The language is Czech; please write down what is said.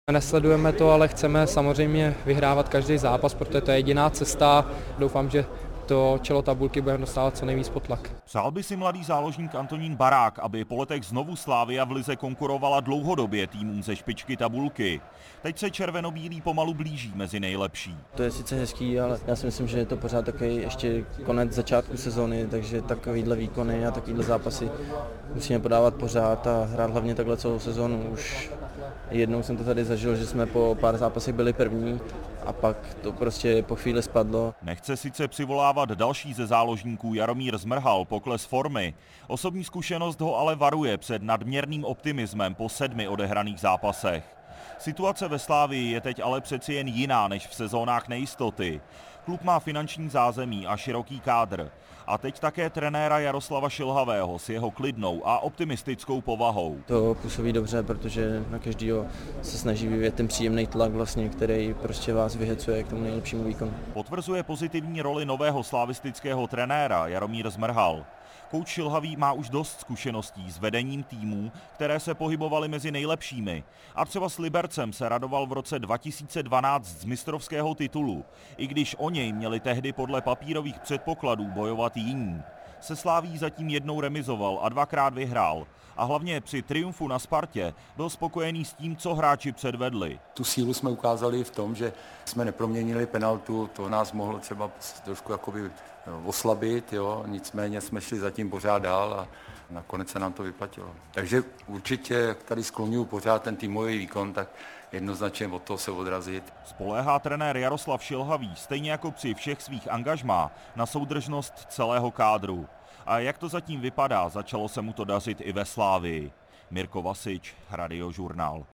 Nesledujeme to, ale chceme samozřejmě vyhrávat každý zápas, protože to je jediná cesta. Doufám, že to čelo tabulky budeme dostávat co nejvíc pod tlak. Přál by si mladý záložník Antonín Barák, aby po letech znovu Slavia v lize konkurovala dlouhodobě týmům ze špičky tabulky. Teď se červenobílí pomalu blíží mezi nejlepší. To je sice hezký, ale já si myslím, že je to pořád takový ještě konec začátku sezóny, takže takovýhle výkony a takovýhle zápasy musíme podávat pořád a hrát hlavně takhle celou sezónu. Už jednou jsem to tady zažil, že jsme po pár zápasech byli první a pak to prostě po chvíli spadlo. Nechce sice přivolávat další ze záložníků Jaromír Zmrhal pokles formy. Osobní zkušenost ho ale varuje před nadměrným optimismem po 7 odehraných zápasech. Situace ve Slavii je teď ale přeci jen jiná než v sezónách nejistoty. Klub má finanční zázemí a široký kádr. A teď také trenéra Jaroslava Šilhavého s jeho klidnou a optimistickou povahou. To působí dobře, protože na každého se snaží vyvíjet ten příjemný tlak, vlastně, který prostě vás vyhecuje k tomu nejlepšímu výkonu. Potvrzuje pozitivní roli nového slavistického trenéra Jaromír Zmrhal. Kouč Šilhavý má už dost zkušeností s vedením týmů, které se pohybovaly mezi nejlepšími. A třeba s Libercem se radoval v roce 2012 z mistrovského titulu, i když o něj měli tehdy podle papírových předpokladů bojovat jiní. Se Slavií zatím jednou remizoval a 2krát vyhrál. A hlavně při triumfu na Spartě byl spokojený s tím, co hráči předvedli. Tu sílu jsme ukázali v tom, že jsme neproměnili penaltu, to nás mohlo třeba trošku jakoby oslabit, jo? Nicméně jsme šli zatím pořád dál a nakonec se nám to vyplatilo. Takže určitě, jak tady skloňuji pořád ten týmový výkon, tak jednoznačně od toho se odrazit. Spoléhá trenér Jaroslav Šilhavý, stejně jako při všech svých angažmá, na soudržnost celého kádru. A jak to zatím vypadá, začalo se mu to dařit i ve Slavii. Mirko Vasič, Radiožurnál.